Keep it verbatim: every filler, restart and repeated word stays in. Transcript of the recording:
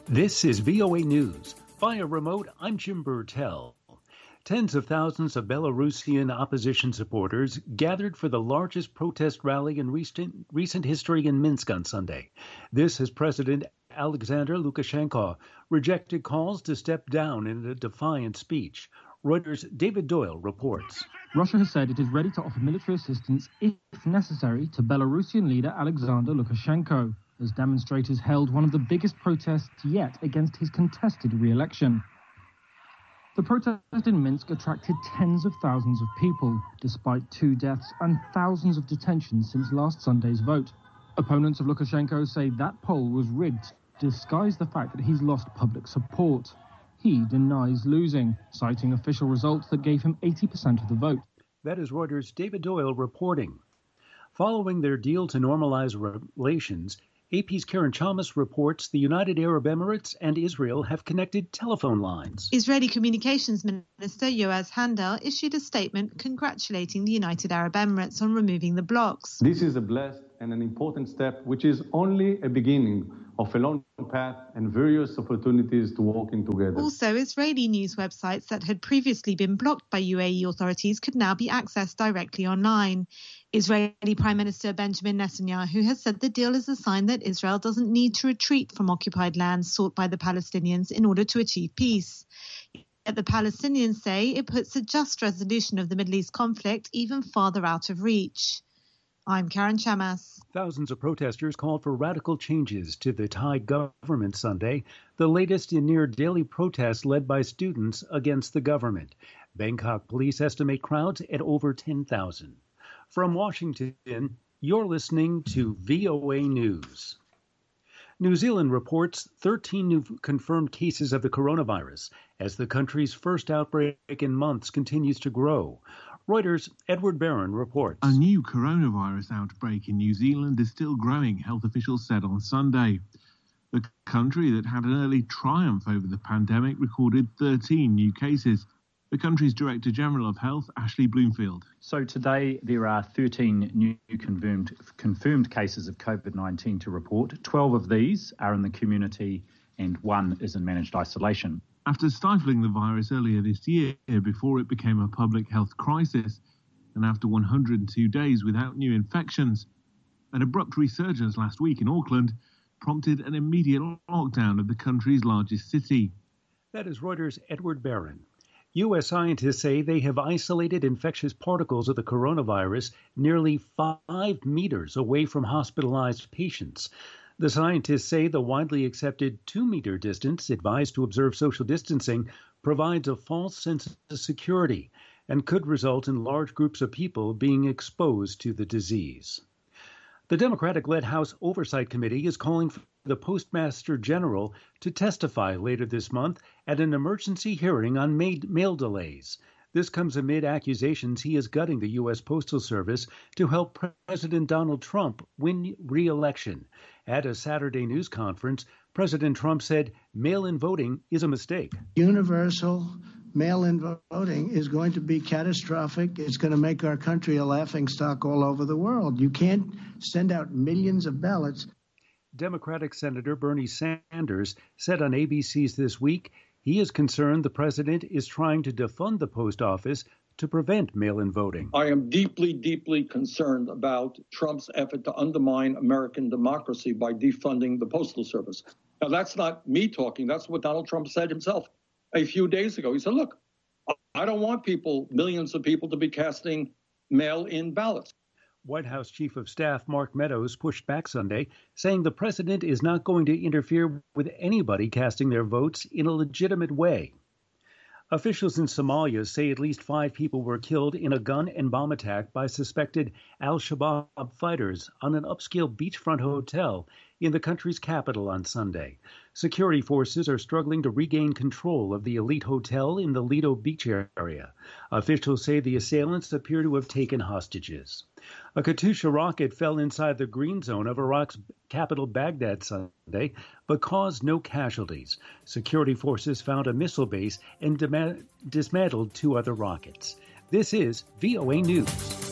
This is V O A News. Via remote, I'm Jim Burtell. Tens of thousands of Belarusian opposition supporters gathered for the largest protest rally in recent, recent history in Minsk on Sunday. This as President Alexander Lukashenko rejected calls to step down in a defiant speech. Reuters' David Doyle reports. Russia has said it is ready to offer military assistance, if necessary, to Belarusian leader Alexander Lukashenko, as demonstrators held one of the biggest protests yet against his contested re-election. The protest in Minsk attracted tens of thousands of people, despite two deaths and thousands of detentions since last Sunday's vote. Opponents of Lukashenko say that poll was rigged to disguise the fact that he's lost public support. He denies losing, citing official results that gave him eighty percent of the vote. That is Reuters' David Doyle reporting. Following their deal to normalize relations, A P's Karen Chalmers reports the United Arab Emirates and Israel have connected telephone lines. Israeli Communications Minister Yoaz Handel issued a statement congratulating the United Arab Emirates on removing the blocks. This is a blessed and an important step, which is only a beginning of a long path and various opportunities to working together. Also, Israeli news websites that had previously been blocked by U A E authorities could now be accessed directly online. Israeli Prime Minister Benjamin Netanyahu has said the deal is a sign that Israel doesn't need to retreat from occupied lands sought by the Palestinians in order to achieve peace. Yet the Palestinians say it puts a just resolution of the Middle East conflict even farther out of reach. I'm Karen Chamas. Thousands of protesters called for radical changes to the Thai government Sunday, the latest in near-daily protests led by students against the government. Bangkok police estimate crowds at over ten thousand. From Washington, you're listening to V O A News. New Zealand reports thirteen new confirmed cases of the coronavirus as the country's first outbreak in months continues to grow. Reuters' Edward Barron reports. A new coronavirus outbreak in New Zealand is still growing, health officials said on Sunday. The country that had an early triumph over the pandemic recorded thirteen new cases. The country's Director General of Health, Ashley Bloomfield. So today there are thirteen new confirmed confirmed cases of COVID nineteen to report. twelve of these are in the community and one is in managed isolation. After stifling the virus earlier this year before it became a public health crisis, and after one hundred two days without new infections, an abrupt resurgence last week in Auckland prompted an immediate lockdown of the country's largest city. That is Reuters' Edward Barron. U S scientists say they have isolated infectious particles of the coronavirus nearly five meters away from hospitalized patients. The scientists say the widely accepted two-meter distance advised to observe social distancing provides a false sense of security and could result in large groups of people being exposed to the disease. The Democratic-led House Oversight Committee is calling for the Postmaster General to testify later this month at an emergency hearing on mail delays. This comes amid accusations he is gutting the U S Postal Service to help President Donald Trump win re-election. At a Saturday news conference, President Trump said mail-in voting is a mistake. Universal mail-in voting is going to be catastrophic. It's going to make our country a laughingstock all over the world. You can't send out millions of ballots. Democratic Senator Bernie Sanders said on A B C's This Week he is concerned the president is trying to defund the post office to prevent mail-in voting. I am deeply, deeply concerned about Trump's effort to undermine American democracy by defunding the Postal Service. Now, that's not me talking. That's what Donald Trump said himself a few days ago. He said, look, I don't want people, millions of people, to be casting mail-in ballots. White House Chief of Staff Mark Meadows pushed back Sunday, saying the president is not going to interfere with anybody casting their votes in a legitimate way. Officials in Somalia say at least five people were killed in a gun and bomb attack by suspected al-Shabaab fighters on an upscale beachfront hotel in the country's capital on Sunday. Security forces are struggling to regain control of the elite hotel in the Lido Beach area. Officials say the assailants appear to have taken hostages. A Katyusha rocket fell inside the green zone of Iraq's capital Baghdad Sunday, but caused no casualties. Security forces found a missile base and dem- dismantled two other rockets. This is V O A News.